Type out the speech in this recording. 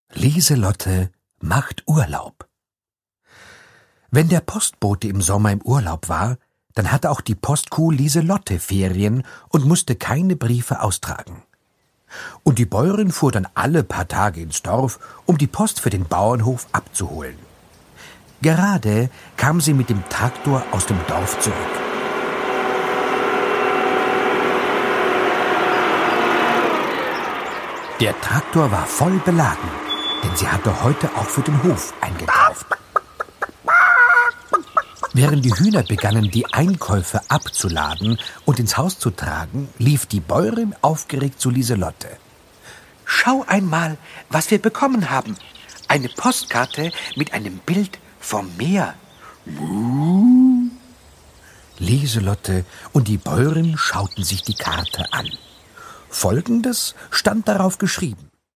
Lieselotte macht Urlaub. Wenn der Postbote im Sommer im Urlaub war, dann hatte auch die Postkuh Lieselotte Ferien und musste keine Briefe austragen. Und die Bäuerin fuhr dann alle paar Tage ins Dorf, um die Post für den Bauernhof abzuholen. Gerade kam sie mit dem Traktor aus dem Dorf zurück. Der Traktor war voll beladen, denn sie hatte heute auch für den Hof eingekauft. Während die Hühner begannen, die Einkäufe abzuladen und ins Haus zu tragen, lief die Bäuerin aufgeregt zu Lieselotte. »Schau einmal, was wir bekommen haben. Eine Postkarte mit einem Bild vom Meer.« Lieselotte und die Bäuerin schauten sich die Karte an. Folgendes stand darauf geschrieben: